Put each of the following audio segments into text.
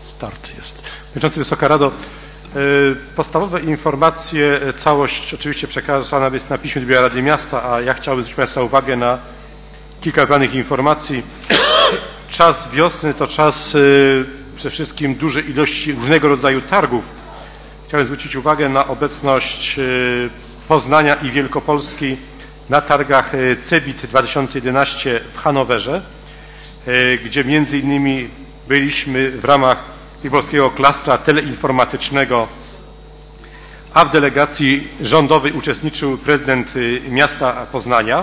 Start jest. Przewodniczący, Wysoka Rado, podstawowe informacje, całość oczywiście przekazana jest na piśmie do Biura Rady Miasta, a ja chciałbym zwrócić Państwa uwagę na kilka planych informacji. Czas wiosny to czas przede wszystkim dużej ilości różnego rodzaju targów. Chciałem zwrócić uwagę na obecność Poznania i Wielkopolski na targach CeBIT 2011 w Hanowerze, gdzie między innymi byliśmy w ramach polskiego klastra teleinformatycznego, a w delegacji rządowej uczestniczył prezydent miasta Poznania.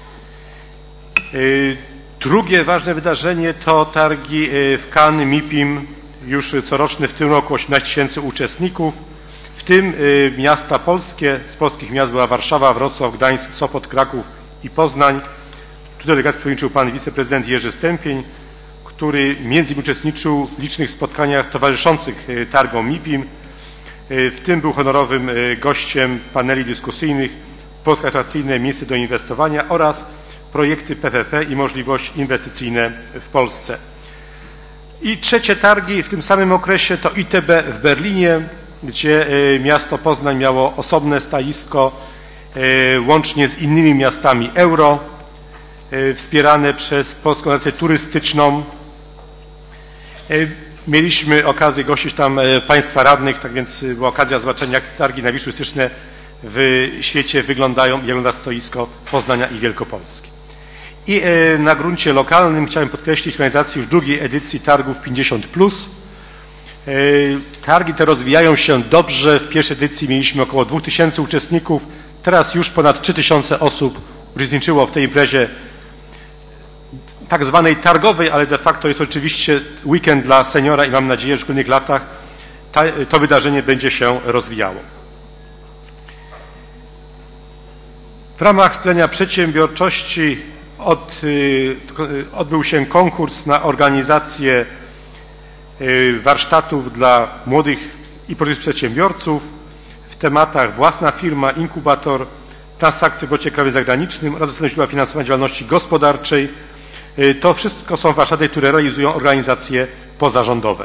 Drugie ważne wydarzenie to targi w Cannes MIPIM, już coroczny, w tym roku 18 000 uczestników, w tym miasta polskie. Z polskich miast była Warszawa, Wrocław, Gdańsk, Sopot, Kraków i Poznań. Tu delegacji przewodniczył pan wiceprezydent Jerzy Stępień, który między innymi uczestniczył w licznych spotkaniach towarzyszących targom MIPIM. W tym był honorowym gościem paneli dyskusyjnych Polska atrakcyjne miejsce do inwestowania oraz projekty PPP i możliwości inwestycyjne w Polsce. I trzecie targi w tym samym okresie to ITB w Berlinie, gdzie miasto Poznań miało osobne stoisko łącznie z innymi miastami euro, wspierane przez Polską Organizację Turystyczną. Mieliśmy okazję gościć tam państwa radnych, tak więc była okazja zobaczenia, jak te targi najbliższe turystyczne w świecie wyglądają, jak wygląda stoisko Poznania i Wielkopolski. I na gruncie lokalnym chciałem podkreślić organizację już drugiej edycji targów 50+. Targi te rozwijają się dobrze. W pierwszej edycji mieliśmy około 2000 uczestników. Teraz już ponad 3000 osób uczestniczyło w tej imprezie tak zwanej targowej, ale de facto jest oczywiście weekend dla seniora i mam nadzieję, że w kolejnych latach to wydarzenie będzie się rozwijało. W ramach wspierania przedsiębiorczości odbył się konkurs na organizację warsztatów dla młodych i polskich przedsiębiorców w tematach własna firma, inkubator, transakcje w obrocie krajowym zagranicznym oraz dostępne źródła finansowania działalności gospodarczej. To wszystko są warsztaty, które realizują organizacje pozarządowe.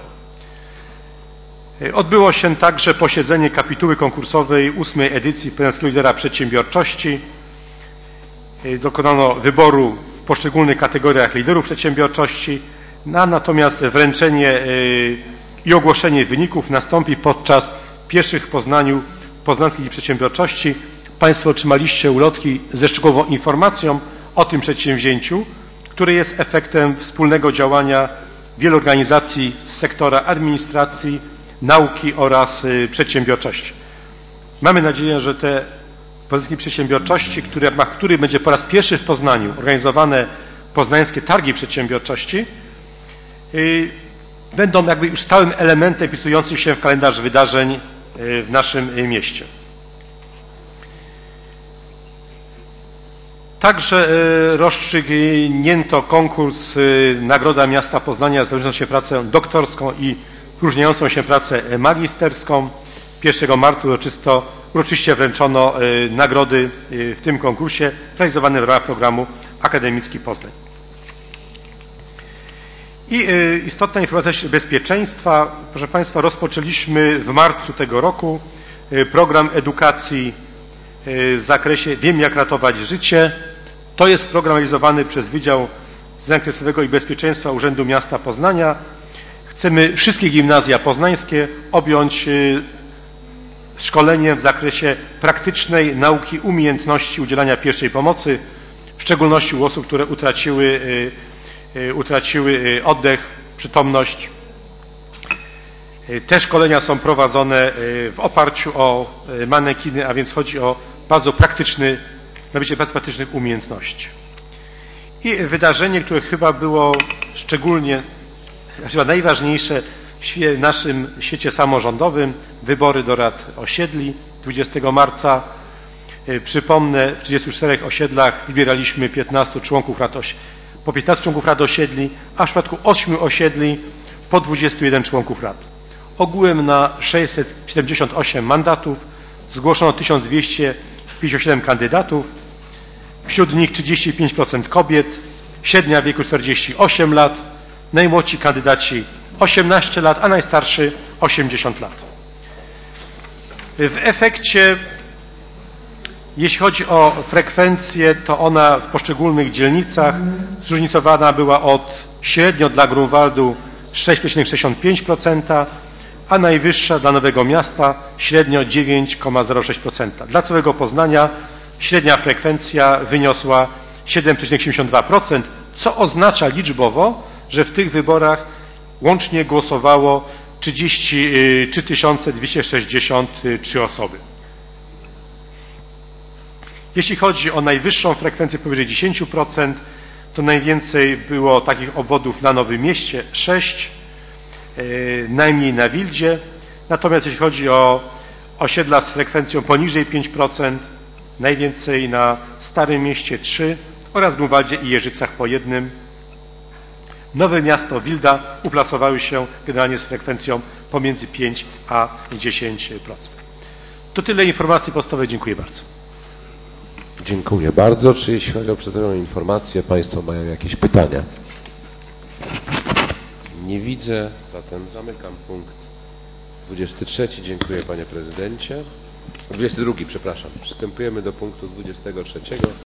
Odbyło się także posiedzenie kapituły konkursowej 8. edycji Poznańskiego Lidera Przedsiębiorczości. Dokonano wyboru w poszczególnych kategoriach liderów przedsiębiorczości, natomiast wręczenie i ogłoszenie wyników nastąpi podczas pierwszych w Poznaniu Poznańskich Dni Przedsiębiorczości. Państwo otrzymaliście ulotki ze szczegółową informacją o tym przedsięwzięciu, które jest efektem wspólnego działania wielu organizacji z sektora administracji, nauki oraz przedsiębiorczości. Mamy nadzieję, że te Poznańskie Przedsiębiorczości, który będzie po raz pierwszy w Poznaniu organizowane poznańskie targi przedsiębiorczości, będą jakby już stałym elementem wpisującym się w kalendarz wydarzeń w naszym mieście. Także rozstrzygnięto konkurs Nagroda Miasta Poznania za wyróżniającą się pracę doktorską i wyróżniającą się pracę magisterską. 1 marca uroczyście wręczono nagrody w tym konkursie realizowanym w ramach programu Akademicki Poznań. I istotna informacja bezpieczeństwa. Proszę Państwa, rozpoczęliśmy w marcu tego roku program edukacji w zakresie Wiem, jak ratować życie. To jest program realizowany przez Wydział Zakresowego i Bezpieczeństwa Urzędu Miasta Poznania. Chcemy wszystkie gimnazja poznańskie objąć szkoleniem w zakresie praktycznej nauki umiejętności udzielania pierwszej pomocy, w szczególności u osób, które utraciły oddech, przytomność. Te szkolenia są prowadzone w oparciu o manekiny, a więc chodzi o bardzo nabycie bardzo praktycznych umiejętności. I wydarzenie, które chyba było chyba najważniejsze w naszym świecie samorządowym, wybory do rad osiedli 20 marca. Przypomnę, w 34 osiedlach wybieraliśmy 15 członków po 15 członków rad osiedli, a w przypadku 8 osiedli po 21 członków rad. Ogółem na 678 mandatów zgłoszono 1257 kandydatów, wśród nich 35% kobiet, średnia wieku 48 lat, najmłodsi kandydaci 18 lat, a najstarszy 80 lat. W efekcie, jeśli chodzi o frekwencję, to ona w poszczególnych dzielnicach zróżnicowana była średnio dla Grunwaldu 6,65%, a najwyższa dla Nowego Miasta średnio 9,06%. Dla całego Poznania średnia frekwencja wyniosła 7,72%, co oznacza liczbowo, że w tych wyborach łącznie głosowało 33 263 osoby. Jeśli chodzi o najwyższą frekwencję powyżej 10%, to najwięcej było takich obwodów na Nowym Mieście 6, najmniej na Wildzie. Natomiast jeśli chodzi o osiedla z frekwencją poniżej 5%, najwięcej na Starym Mieście 3 oraz Grunwaldzie i Jeżycach po 1. Nowe Miasto, Wilda uplasowały się generalnie z frekwencją pomiędzy 5 a 10%. To tyle informacji podstawowej. Dziękuję bardzo. Dziękuję bardzo. Czy jeśli chodzi o przedstawioną informację, Państwo mają jakieś pytania? Nie widzę, zatem zamykam punkt 23. Dziękuję Panie Prezydencie. 22, przepraszam. Przystępujemy do punktu 23.